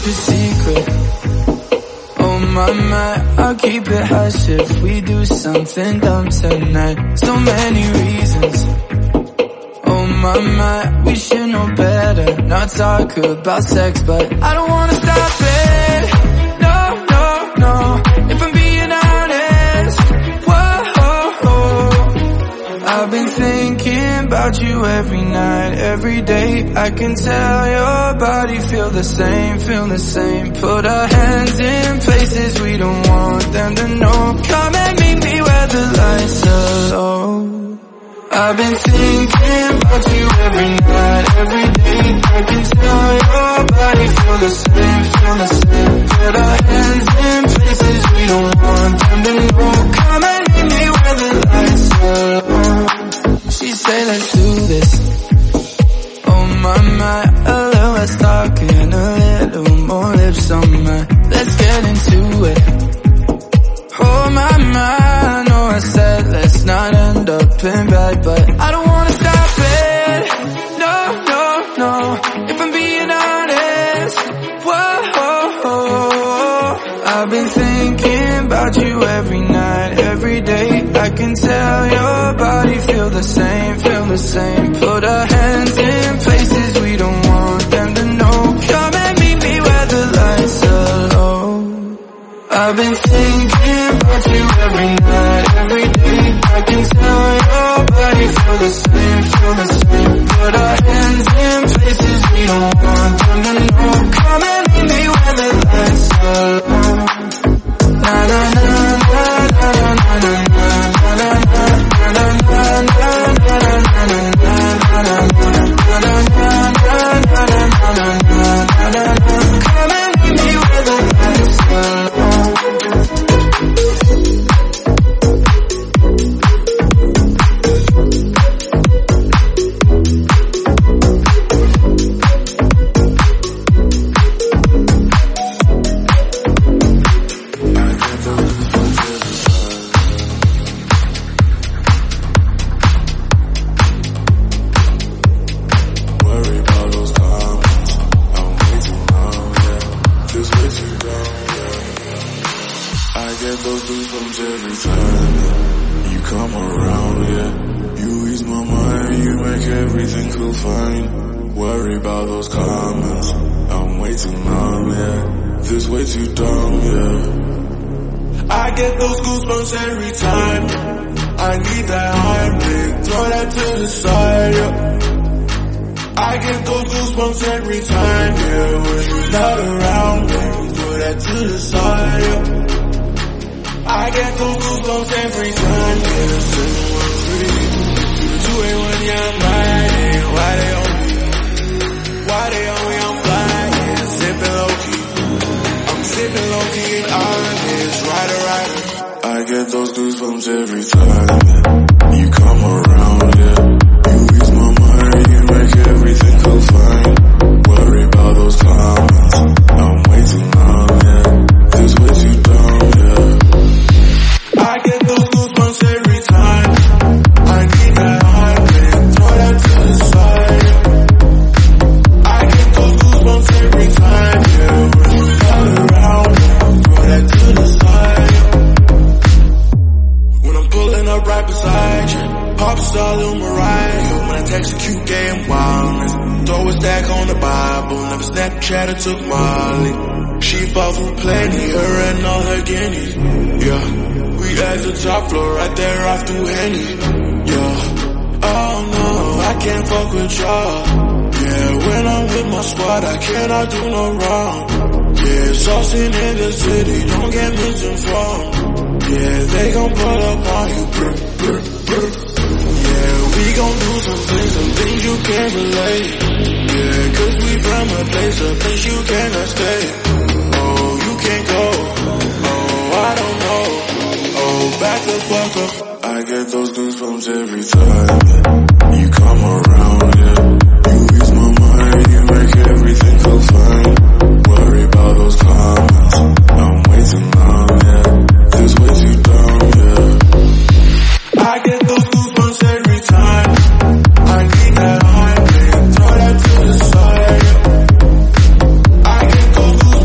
keep it secret. Oh my, I'll keep it hush if we do something dumb tonight. So many reasons. Oh my, we should know better. Not talk about sex, but I don't wanna stop it. No, if I'm being honest. Whoa, I've been thinking about you every night, every day. I can tell your body feel the same. Put our hands in places we don't want them to know. Come and meet me where the lights are low. I've been thinking about you every night, every day. I can tell your body feel the same. Put our hands in places we don't want them to know. Come and meet me where the lights are low. She say let's do this. Oh my, a little less talking, a little more lips on mine. Let's get into it. Oh my, I know I said let's not end up in bed, but I don't wanna stop it. No, if I'm being honest. Whoa, I've been thinking about you every night, every day. I can tell your body feel the same. Put our hands in places we don't want them to know. Come and meet me where the lights are low. I've been thinking about you every night, every day. I can tell your body feel the same. Put our hands in places we don't want them to know. Come and meet me where the lights are low. Na na na na na na na na na na na. Come and meet me where the lights are low. Every time I need that Heimlich, throw that to the side, yeah. I get those goosebumps every time, yeah. When you're not around, yeah, throw that to the side, yeah. I get those goosebumps every time, yeah. Say one free, 281, yeah, I'm riding. Why they on me? I'm flying, sipping low key. I'm sipping low key and honest, rider. I get those goosebumps every time you come around, yeah. You ease my mind, you make everything feel fine. Worry about those comments, I'm way too numb, yeah. This way too dumb, yeah. I get those goosebumps every time I need that Heimlich, throw that to the side, yeah. I get those goosebumps every time, yeah. When you're not around, throw that to the side, yeah. Pulling up right beside you, pop star Lil Mariah. When I text a cute gay and wildness, throw a stack on the Bible. Never Snapchat or took Molly. She fought for plenty, her and all her guineas. Yeah, we at the top floor, right there off through Henny. Yeah, oh no, I can't fuck with y'all. Yeah, when I'm with my squad, I cannot do no wrong. Yeah, saucing in the city, don't get misinformed. Yeah, they gon' pull up on you, brr. Yeah, we gon' do some things you can't relate. Yeah, cause we from a place you cannot stay. Oh, you can't go. Oh, I don't know. Oh, back the fuck up. I get those goosebumps every time you come around, yeah. You ease my mind, you make everything feel fine. Worry about those comments, I'm way too numb, yeah. This way too dumb, yeah. I get those goosebumps every time I need that Heimlich, throw that to the side, yeah. I get those goosebumps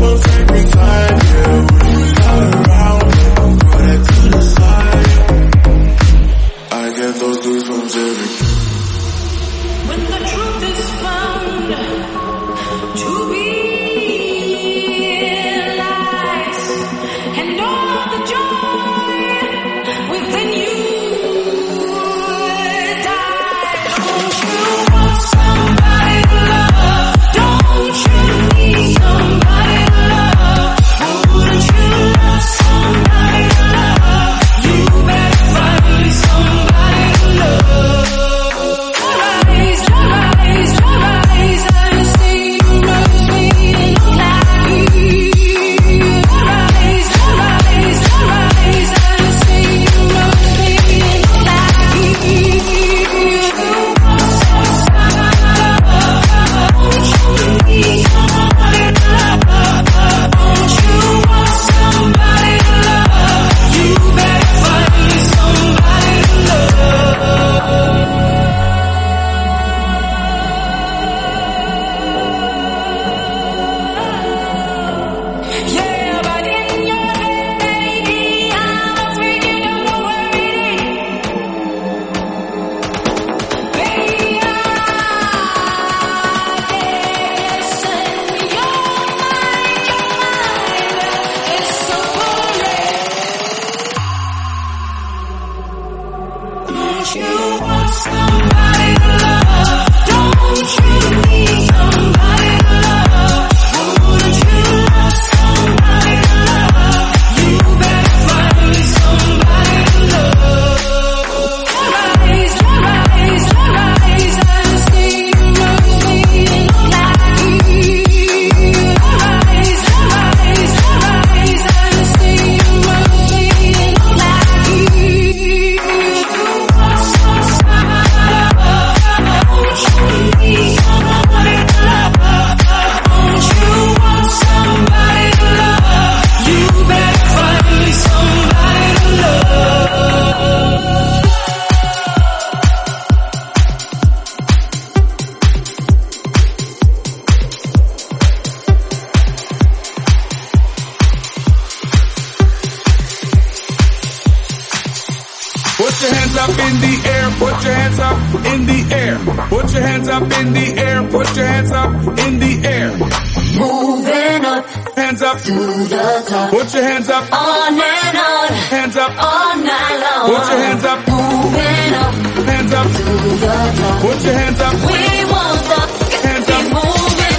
Put your hands up in the air, put your hands up in the air. Put your hands up in the air, put your hands up in the air. Moving up, hands up to the top. Put your hands up, on and on, hands up all night long. Put your hands up, moving up, hands up to the top. Put your hands up, we won't stop, hands keep up. moving up.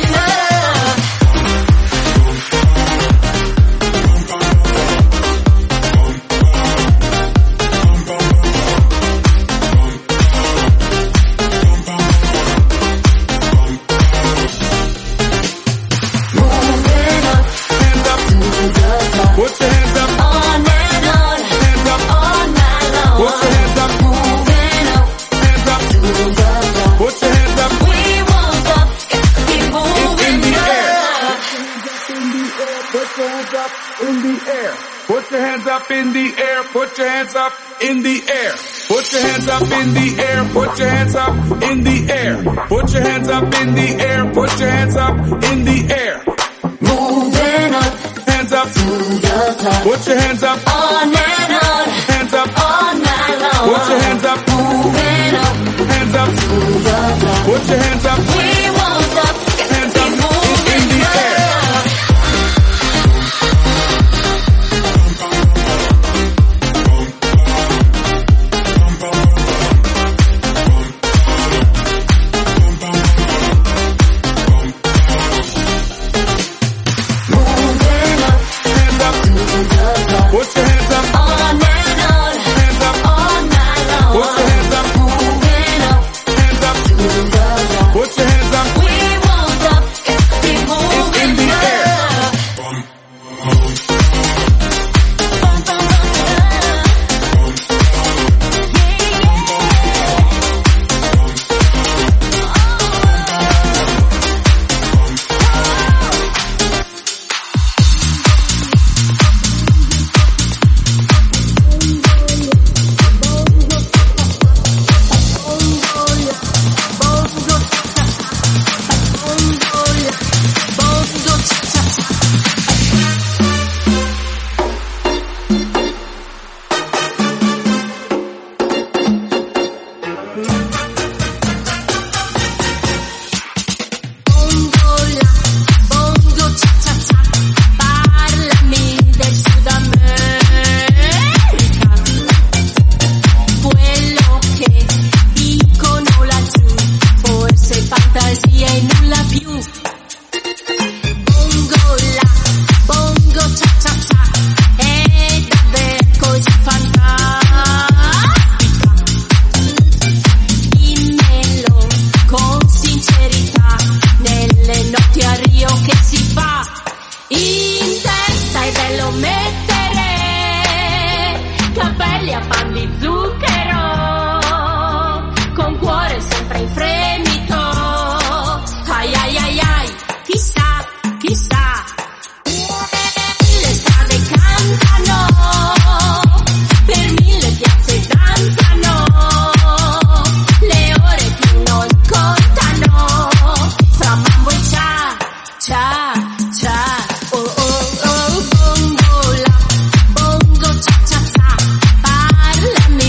Put your hands up, On and on, hands up, all night long. put your hands up, Moving up, hands up, to the top. put your hands up We won't stop, keep moving in the air. up. Put your hands up in the air. Put your hands up in the air. Put your hands up in the air. Put your hands up in the air. Put your hands up in the air. Put your hands up in the air. Put your hands up in the air. Moving up, Hands up, to the top. put your hands up, On and on, hands up, all night long. put your hands up, Moving up, hands up, to the top. put your hands up, We won't stop, hands keep up moving in the air. up. Moving up, Hands up, to the top. put your hands up, On and on, hands up, all night long. put your hands up, Moving up, hands up, to the top. put your hands up We won't stop, keep moving in the air. up. Bum, bum, bum, bongo cha cha cha, parlami del Sud America, quello che dicono laggiù, forse fantasia e nulla più. Bongo la, bongo cha cha cha, è davvero così fantastica. Dimmelo con sincerità, nelle notti a Rio che si fa? In testa è bello mettere capelli a pan di zucchero, con cuore sempre in fremito. Ai ai ai ai, chissà, chissà. Le strade cantano, per 1000 piazze danzano, le ore più non contano, fra mambo e cha, cha, cha. Oh oh oh, bongo la, bongo cha cha cha, parlami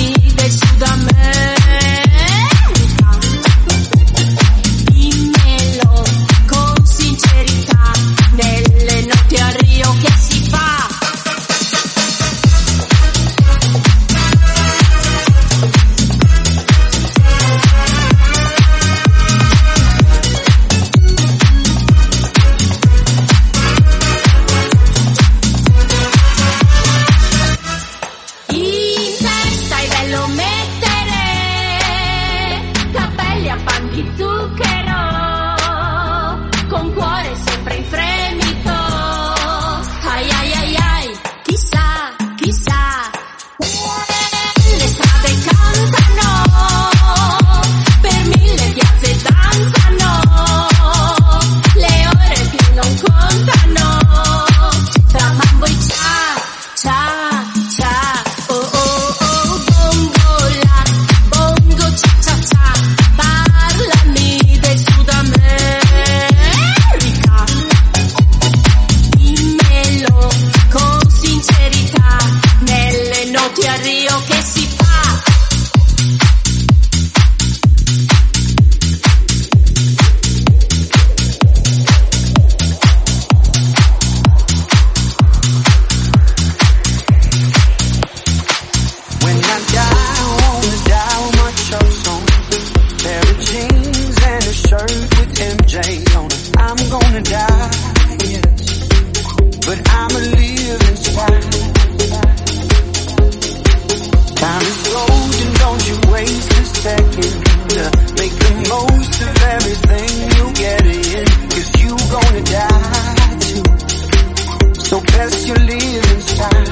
guess you're leaving sad.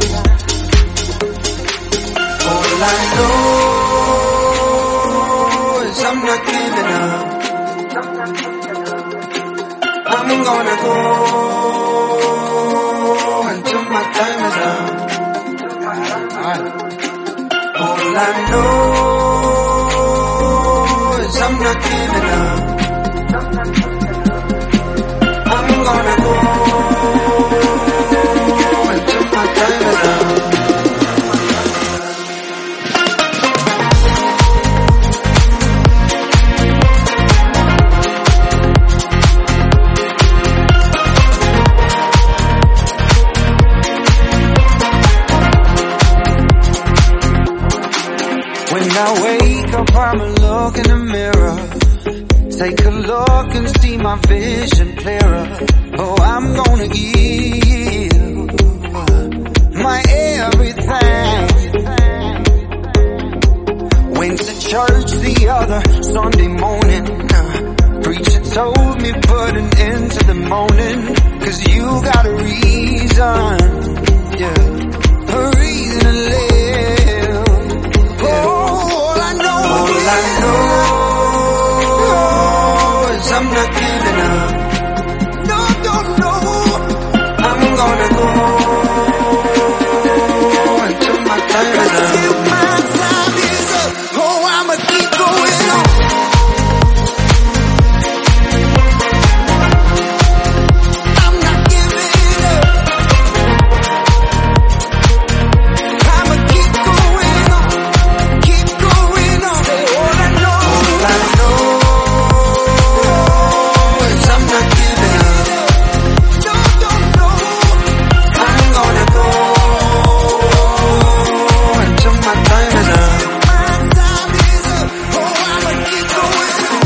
All I know is I'm not giving up. I'm gonna go until my time is up. All I know is I'm not giving up. I'm gonna go until my time is up. When I wake up, I'ma look in the mirror. Take a look and see my vision clearer. Oh, I'm gonna give my everything. Went to church the other Sunday morning. Preacher told me put an end to the moaning, 'cause you got a reason, yeah, a reason to live. All I know is I'm not giving up. No, I'm gonna go until my time is up. Until my time is up. Oh, I'ma keep going on. I'm not giving up. I'ma keep going on. Keep going on. All I know is I'm not giving up. No, I'm gonna go until my time is up. My time is up. Oh, I'ma keep going on.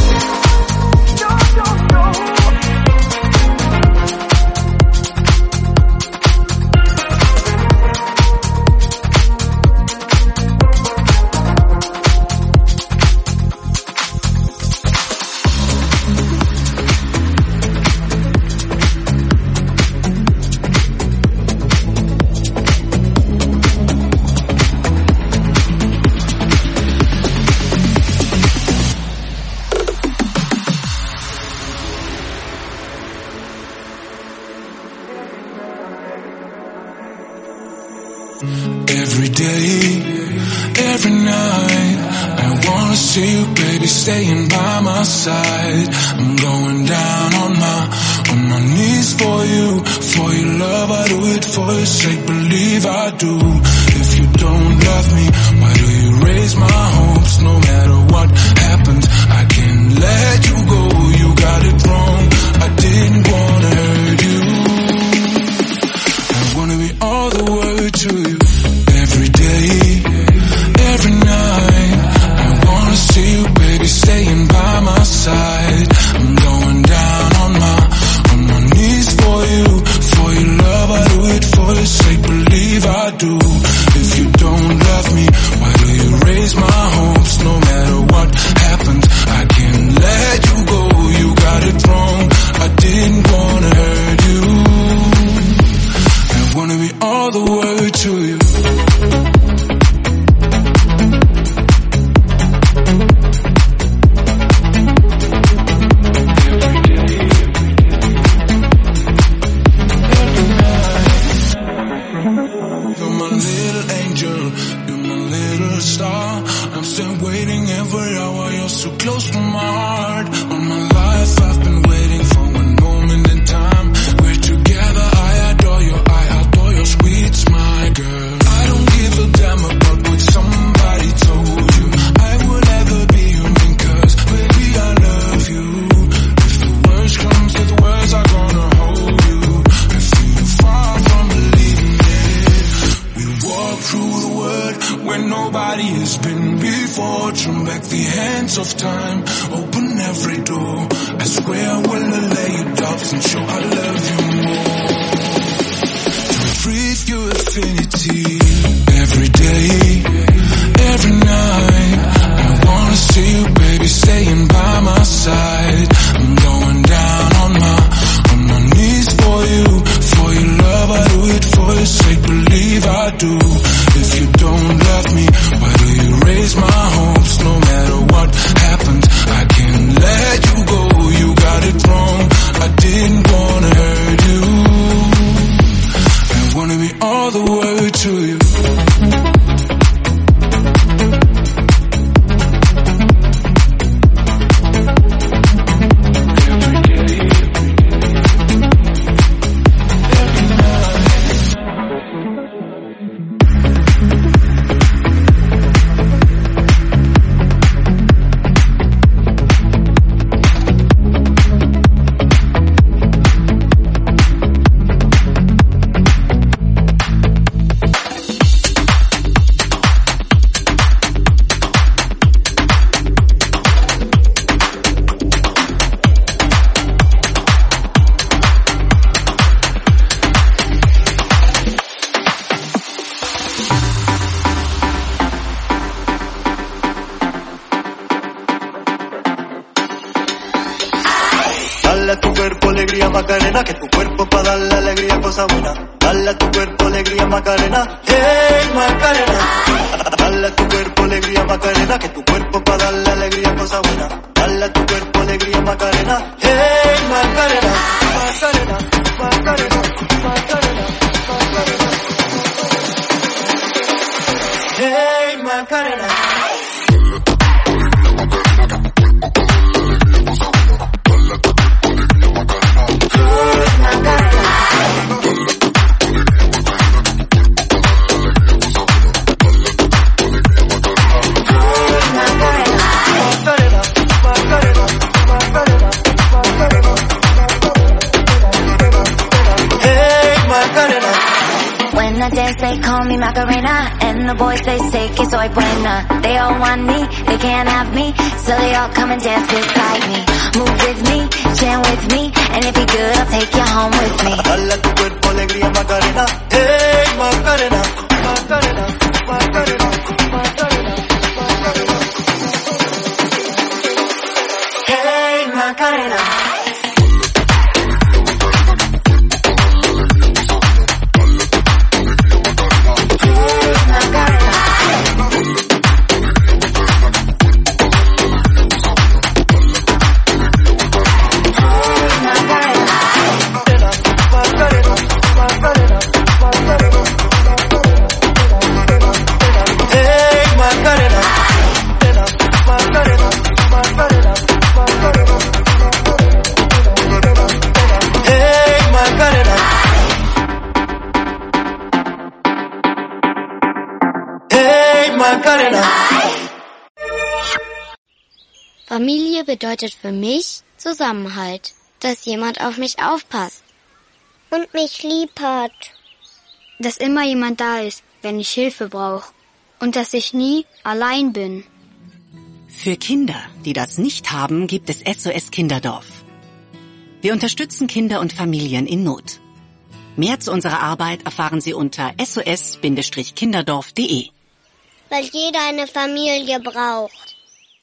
Every day, every night, I wanna see you, baby, staying by my side. I'm going down on my knees for your love. I do it for your sake, believe I do. If you don't love me, why do you raise my hopes? No matter what happens, I can't let you go. You got it wrong, I didn't wanna hurt you. I wanna be all the word to you. Every day, every night, I wanna see you, baby, staying by my side. I'm going down on my knees for your love. I do it for your sake, believe I do. If you don't love me, why do you raise my hopes? No matter what happens, I can't let you go. You got it wrong, I didn't wanna hurt you. I wanna be all the word to you. You're my little angel, you're my little star. I'm still waiting every hour, you're so close to my heart. All my life I've been waiting for one moment in time. We're together, I adore your sweet smile, girl. I don't give a damn about what somebody told you. I would never be human, 'cause baby I love you. If the worst comes to the worst, I'm gonna hold you. If you're far from believing it, we'll walk through the world where nobody has been before. Turn back the hands of time, open every door. I swear I will lay your doubts and show I love you more. Breathe your affinity. Every day, every night, I wanna see you, baby, staying by my side. I'm going down on my knees for your love. I do wanted me all the way to you. Dale a tu cuerpo alegría Macarena, que tu cuerpo pa' darle alegría cosa buena. Dale a tu cuerpo alegría Macarena, hey Macarena. Dale a tu cuerpo alegría Macarena, que tu cuerpo pa' darle alegría cosa buena. Dale a tu cuerpo alegría Macarena, hey Macarena. Macarena, Macarena, Macarena, Macarena. Hey Macarena. When I dance, they call me Macarena, and the boys they say que soy buena. They all want me, they can't have me, so they all come and dance beside me. Move with me, jam with me, and if you're good, I'll take you home with me. Dale a tu cuerpo alegría Macarena, hey Macarena, Macarena, Macarena, Macarena, Macarena. Hey Macarena. Familie bedeutet für mich Zusammenhalt, dass jemand auf mich aufpasst und mich lieb hat. Dass immer jemand da ist, wenn ich Hilfe brauche und dass ich nie allein bin. Für Kinder, die das nicht haben, gibt es SOS Kinderdorf. Wir unterstützen Kinder und Familien in Not. Mehr zu unserer Arbeit erfahren Sie unter sos-kinderdorf.de. Weil jeder eine Familie braucht.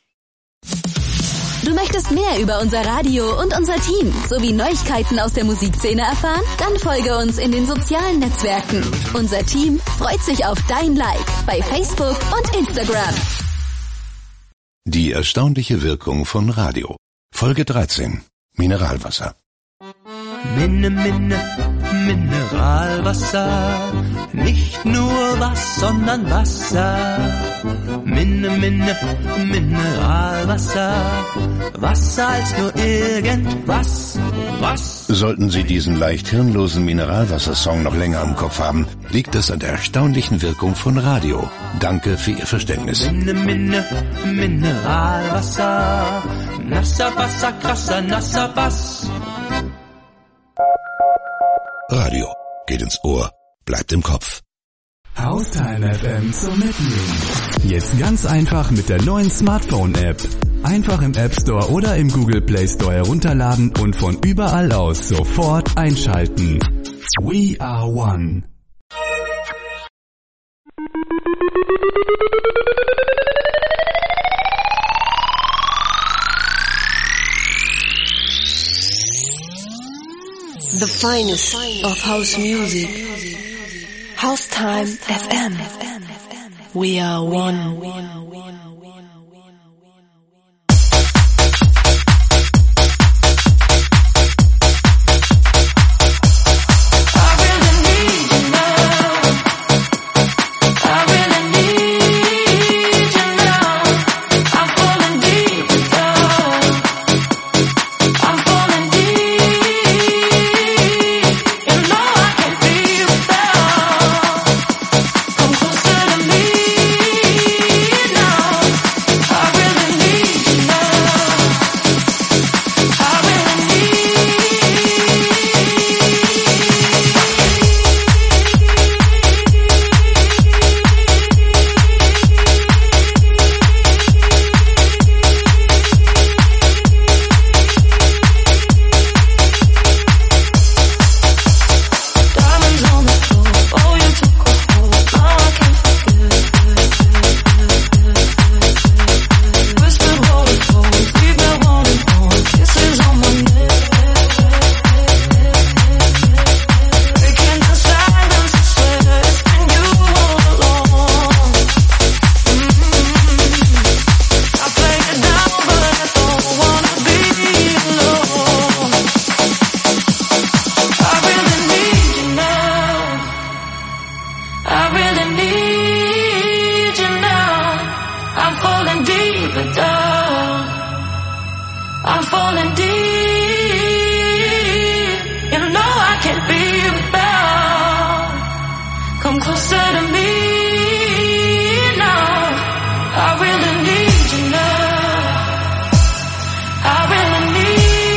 Du möchtest mehr über unser Radio und unser Team sowie Neuigkeiten aus der Musikszene erfahren? Dann folge uns in den sozialen Netzwerken. Unser Team freut sich auf dein Like bei Facebook und Instagram. Die erstaunliche Wirkung von Radio. Folge 13. Mineralwasser. Mineralwasser. Nicht nur was, sondern Wasser. Mineralwasser. Wasser als nur irgendwas. Was? Sollten Sie diesen leicht hirnlosen Mineralwasser-Song noch länger im Kopf haben, liegt es an der erstaunlichen Wirkung von Radio. Danke für Ihr Verständnis. Mineralwasser. Nasser Wasser, krasser, nasser Bass. Radio geht ins Ohr, bleibt im Kopf. Haustime FM zum Mitnehmen. Jetzt ganz einfach mit der neuen Smartphone-App. Einfach im App Store oder im Google Play Store herunterladen und von überall aus sofort einschalten. We are one. The finest of house music. Haustime FM. We are one. I really need you now. Come closer to me now. I really need you now. I really need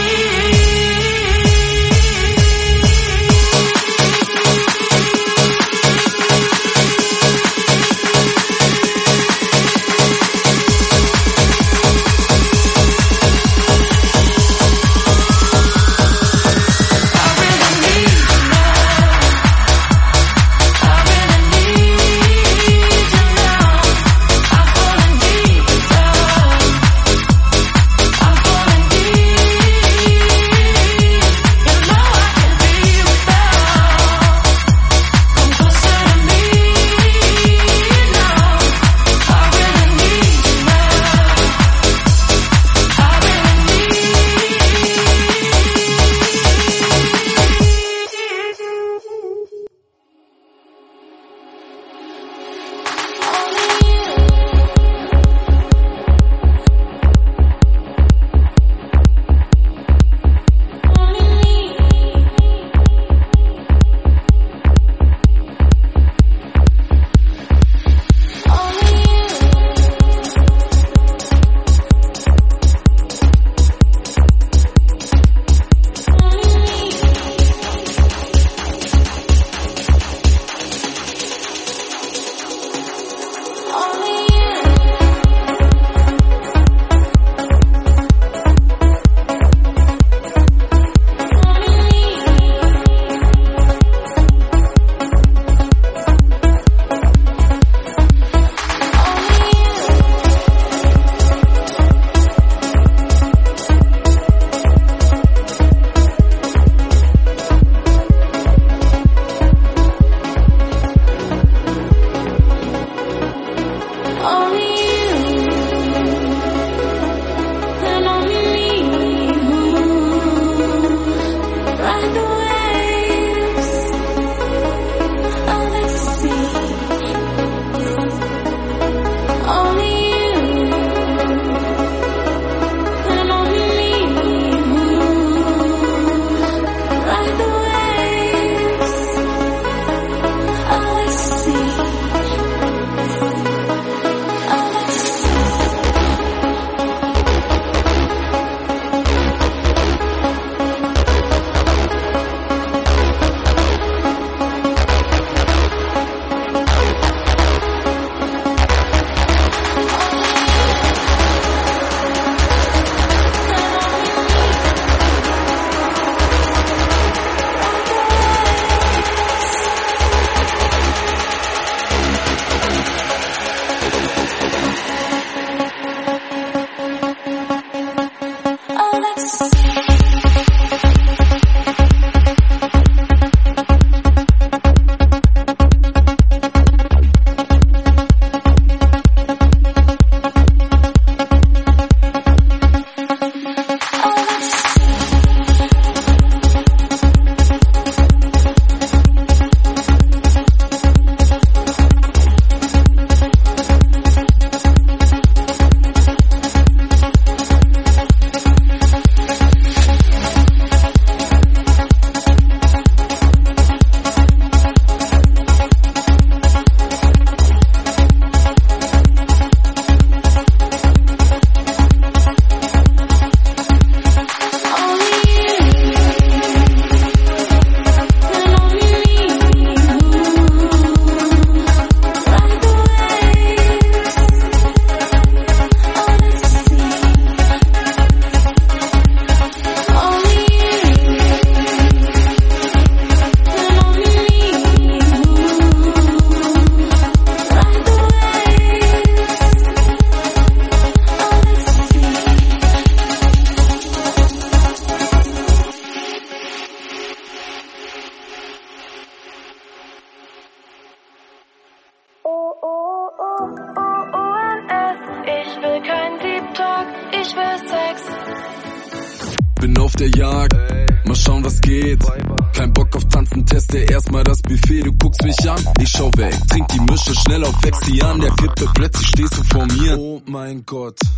Bin auf der Jagd, mal schauen was geht. Kein Bock auf Tanzen, teste erstmal das Buffet. Du guckst mich an, ich schau weg. Trink die Mische schnell auf, wächst die an. Der Kippe, plötzlich stehst du vor mir. Oh mein Gott,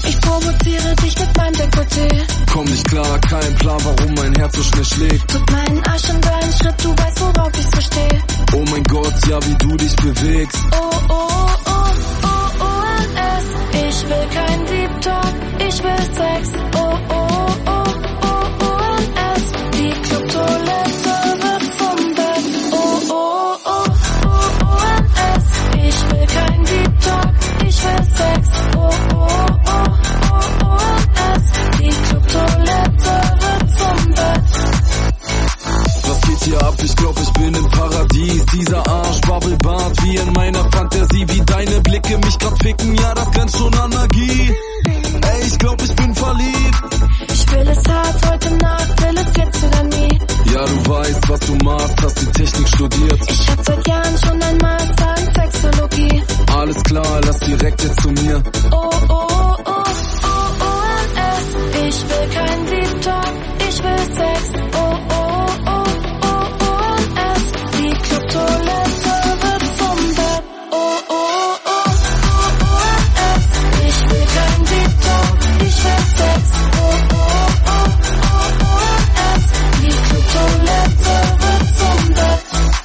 Ich provoziere dich mit meinem Dekolleté. Komm nicht klar, kein Plan, warum mein Herz so schnell schlägt. Drück meinen Arsch in deinen Schritt, du weißt, worauf ich so steh. Oh mein Gott, ja, wie du dich bewegst. Oh, oh, oh, oh, ONS. Ich will kein Deep Talk, ich will Sex. Oh, oh, oh, oh, ONS. Die Clubtoilette wird zum Bett. Oh, oh, oh, oh, ONS. Ich will kein Deep Talk, ich will Sex. Oh, oh, oh, oh, ONS. Die Clubtoilette wird zum Bett. Was geht hier ab? Ich glaub, ich bin im Paradies. Dieser Arsch Bubbelbart wie in meiner Fantasie. Wie deine Blicke mich grad ficken, ja, das grenzt schon an Magie. Ey, ich glaub, ich bin verliebt. Ich will es hart heute Nacht, will es jetzt oder nie. Ja, du weißt, was du machst, hast die Technik studiert. Ich hab seit Jahren schon ein Master in Sexologie. Alles klar, lass direkt jetzt zu mir. Oh, oh, oh, oh, oh, ONS. Ich will kein Deep Talk, ich will Sex. Oh, oh, oh, oh, ONS. Die Clubtoilette wird zum Bett. Oh, oh, oh, oh, ONS. Ich will kein Deep Talk, ich will Sex. Oh, oh, oh, oh, ONS. Die Clubtoilette wird zum Bett.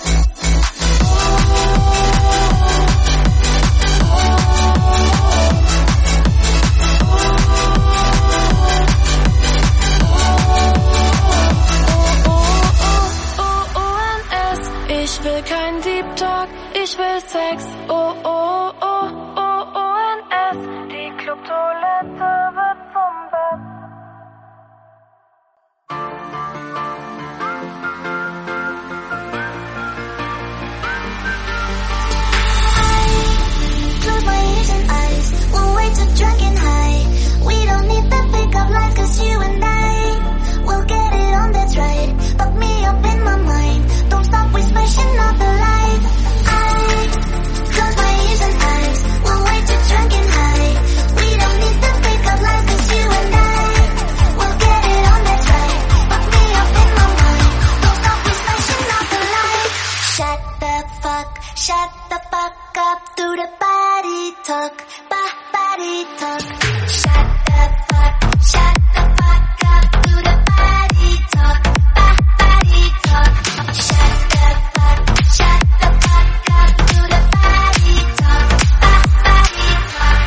Ich will kein Deep Talk, ich will Sex. Oh, oh, oh, oh, ONS. Die Clubtoilette wird zum Bett. Close my ears and eyes, we'll wait till drunk and high. We don't need the pickup lines, cause you and I will get it on, that's right. Fuck me up in my mind, don't stop, we smashing all the lights. I close my ears and eyes, we'll wait till drunk and high. We don't need the pickup lines, cause you and I will get it on, that's right. Fuck me up in my mind, don't stop, we smashing all the lights. Shut the fuck up, do the body talk, body talk. Shut the fuck up, do the body talk, body talk. Shut the fuck up, do the body talk, body talk.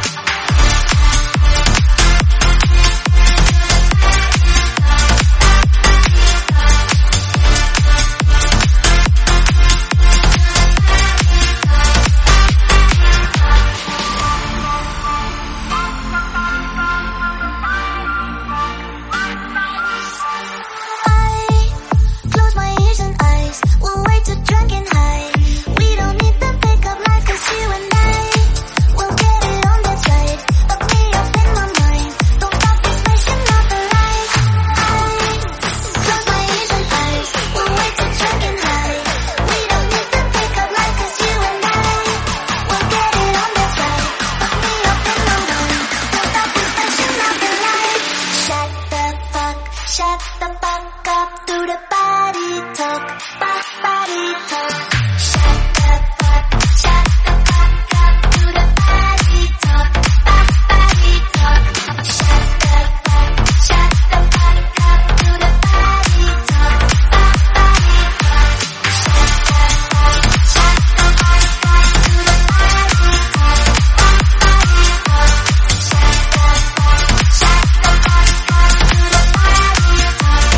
Shut the fuck up, do the body talk, body talk. Shut the fuck up, do the body talk, body talk. Shut the fuck up, do the body talk, body talk. Shut the fuck up, do the body talk, body talk. Shut the fuck up, do the body talk.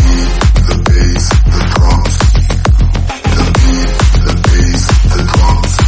The beat, the bass, the drums.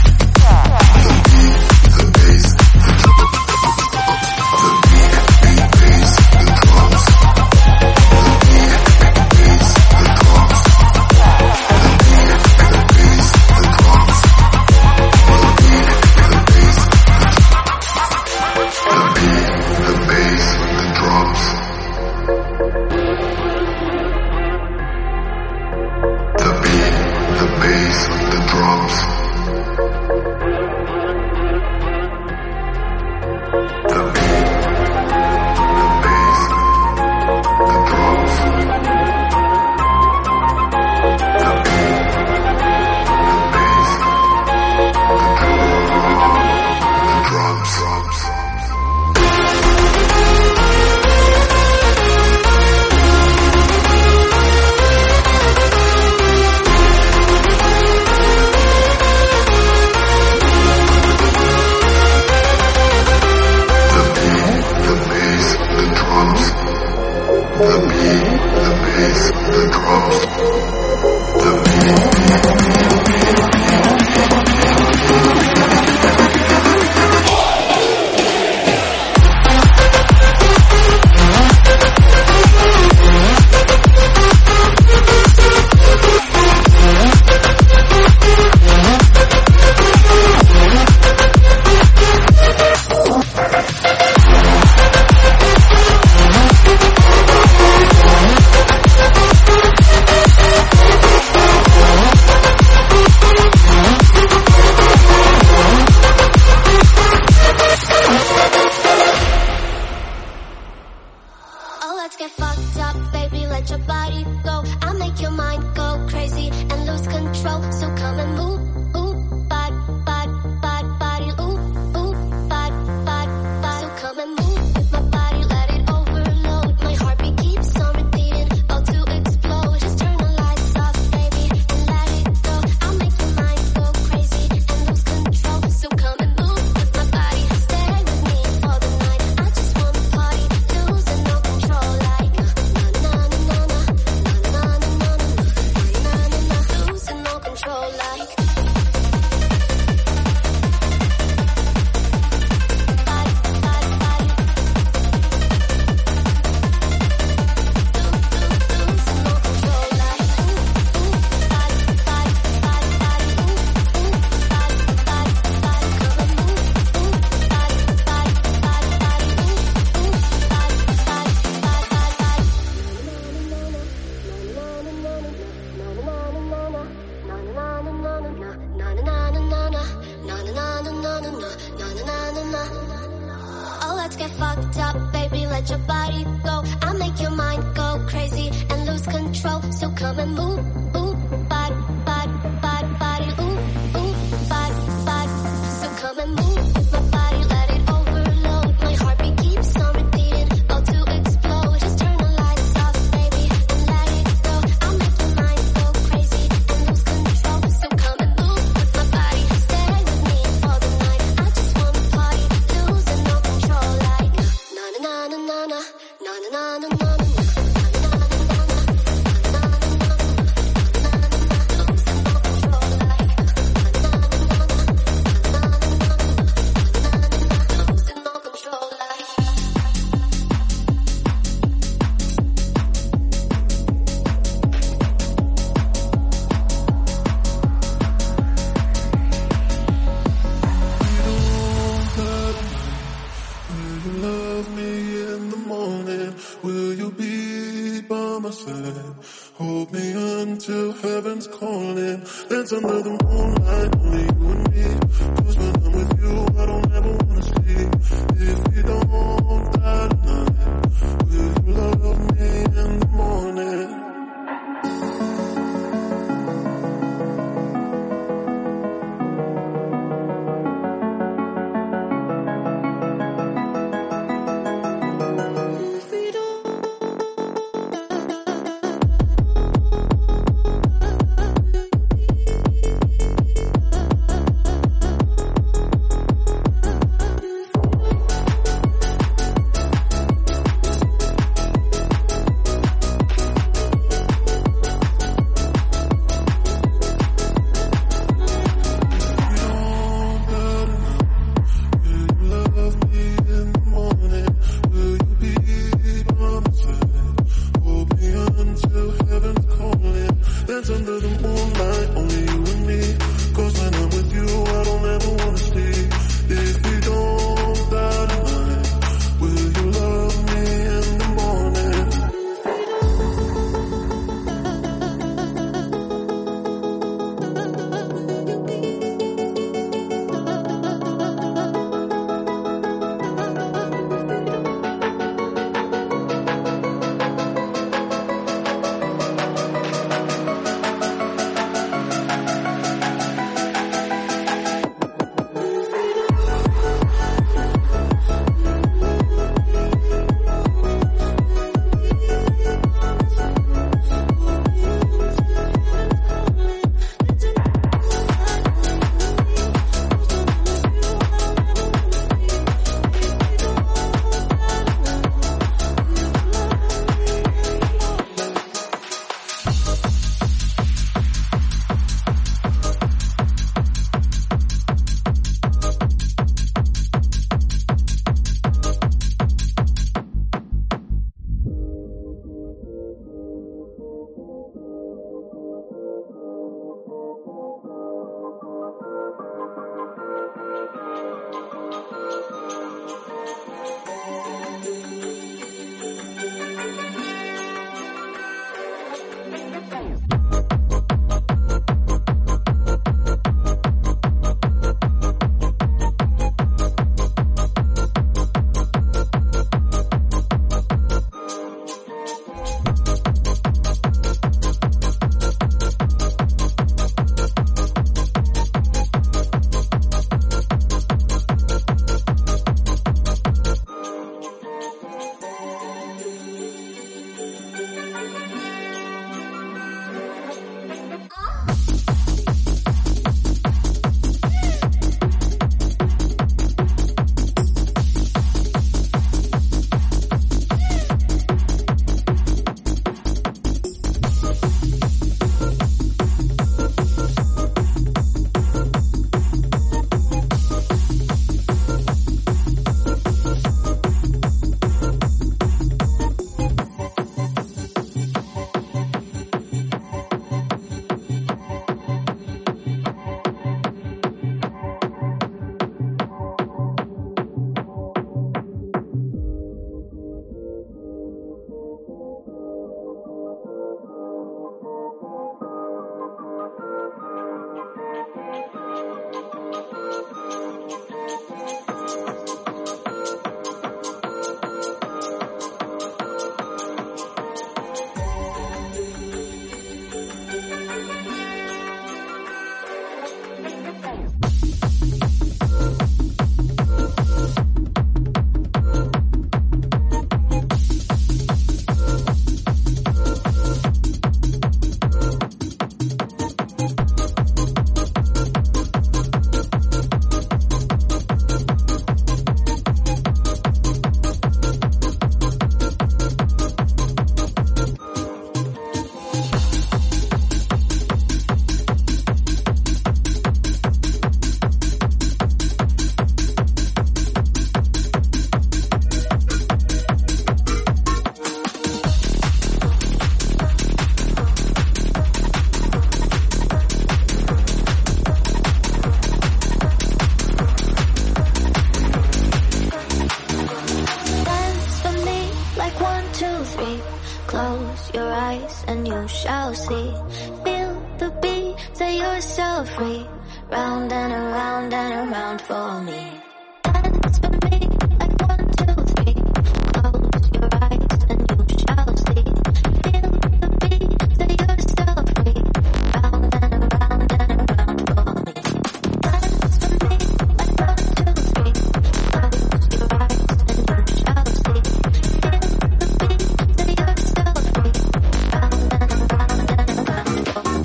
you shall see. Feel the beat, set yourself free. Round and around and around for me. Dance for me like 1, 2, 3. Close your eyes and you shall see. Feel the beat, set yourself free. Round and around and around for me. Dance for me like 1, 2, 3. Close your eyes and you shall see. Feel the beat, set yourself free. Round and around and around for me.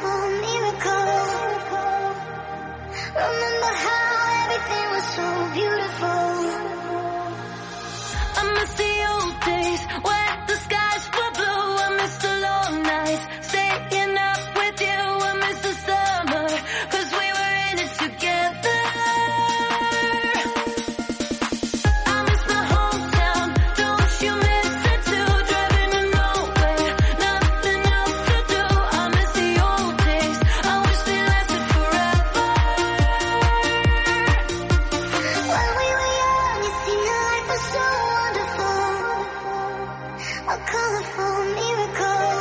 colorful miracle. Remember how everything was so beautiful. I miss the old days when the skies were blue. I miss the long nights staying up with you. I miss the summer, 'cause we were in it together. I miss my hometown, don't you miss it too? Driving to nowhere, nothing else to do. I miss the old days, I wish they lasted forever. When we were young, you see, life was so wonderful. A colorful miracle.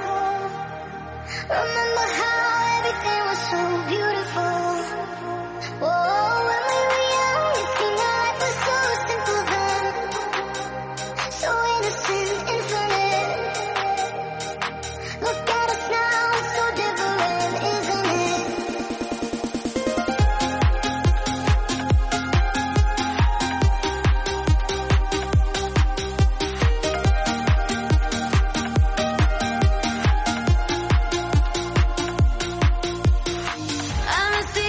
Remember how everything was so beautiful. Oh, when we were young, you see, life was so simple then. So innocent, infinite. Look at us now, it's so different, isn't it? I miss the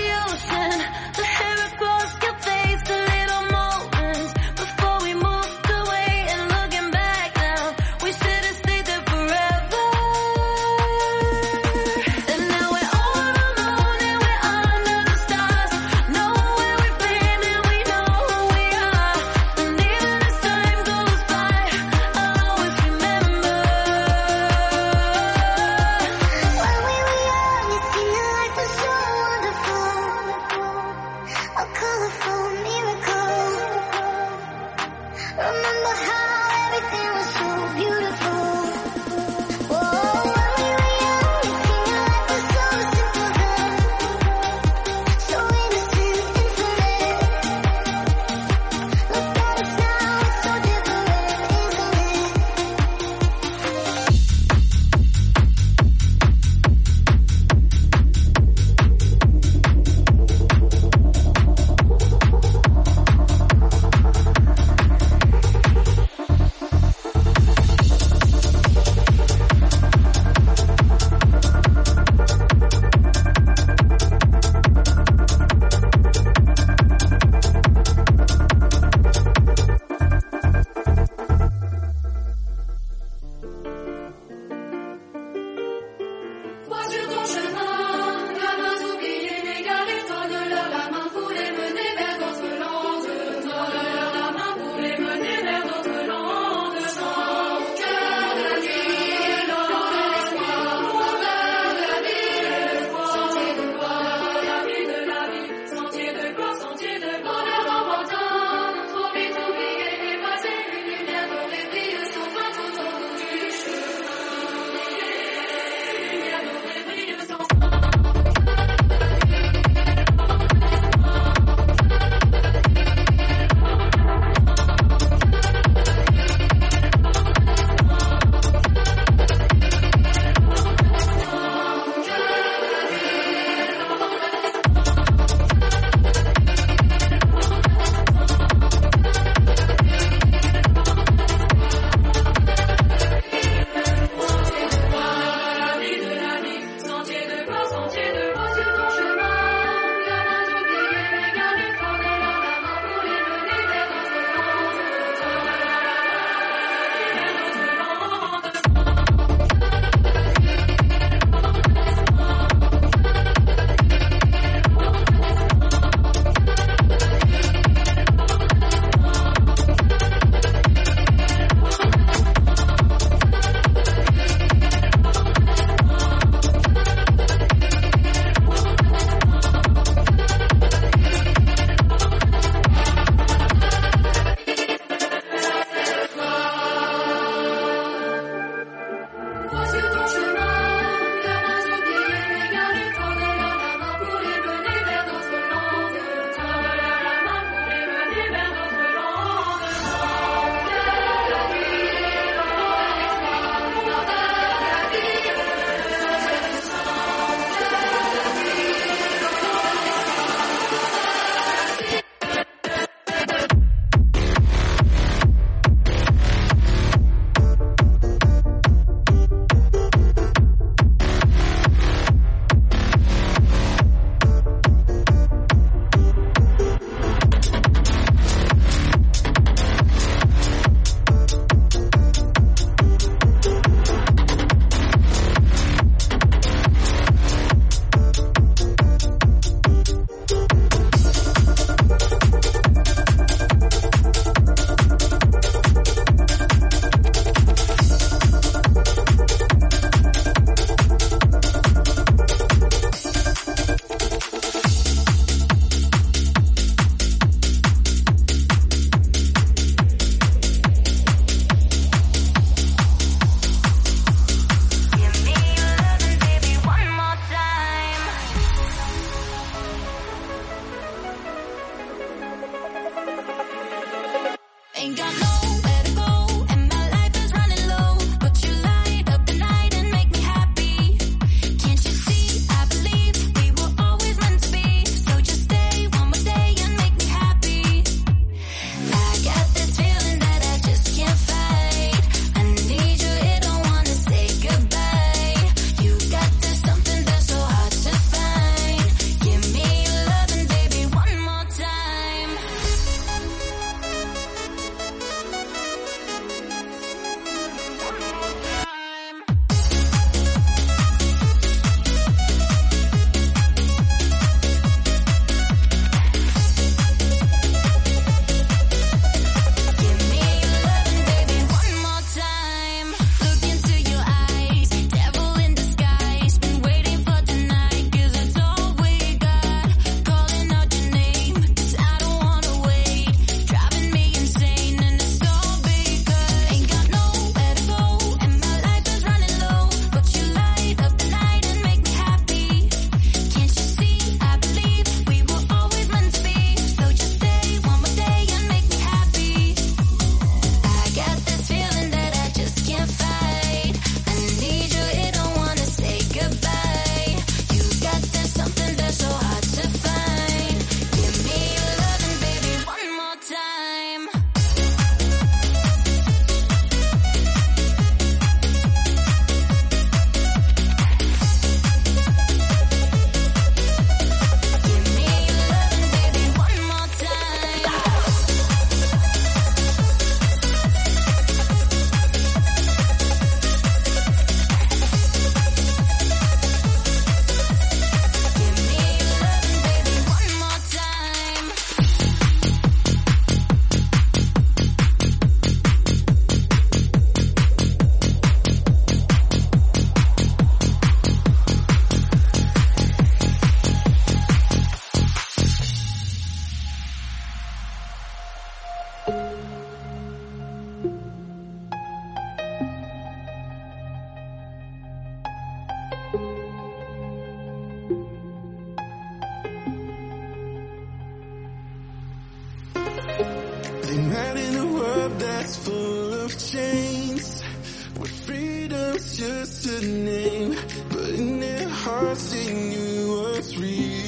I'm mad in a world that's full of chains, where freedom's just a name, but in their hearts they knew what's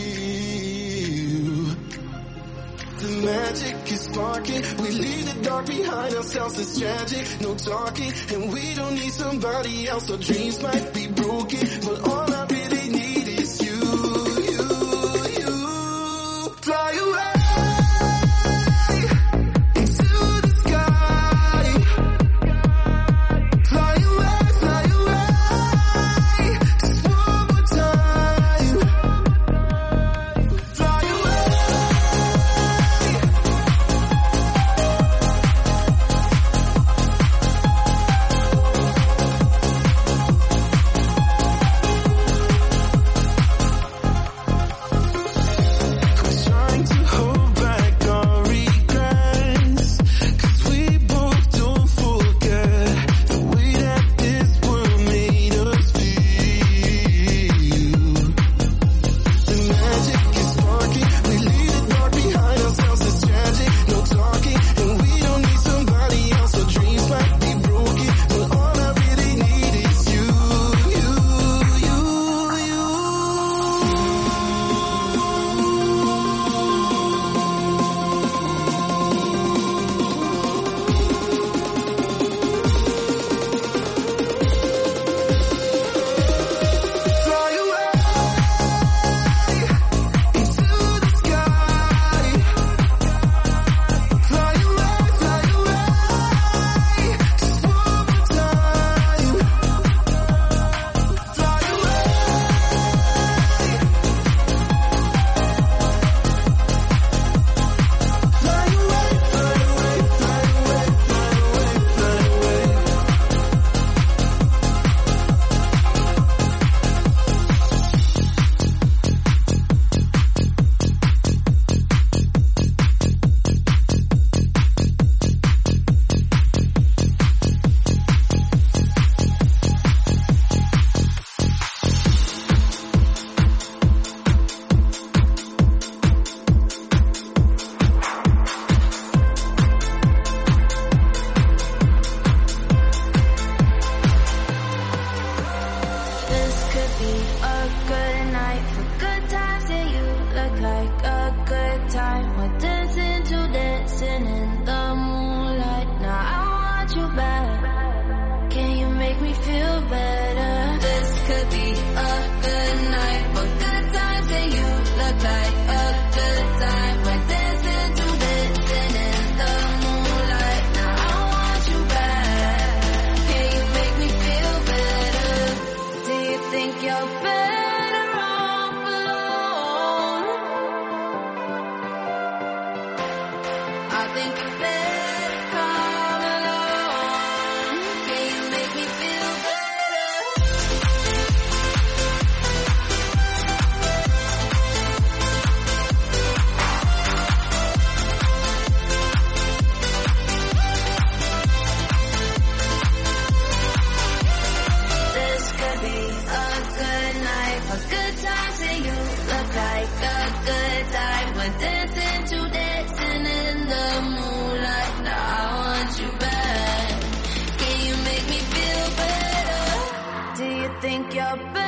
real. The magic is sparking, we leave the dark behind ourselves, it's tragic, no talking, and we don't need somebody else, our dreams might be broken, but all I really need is you. Fly away. Think you're better.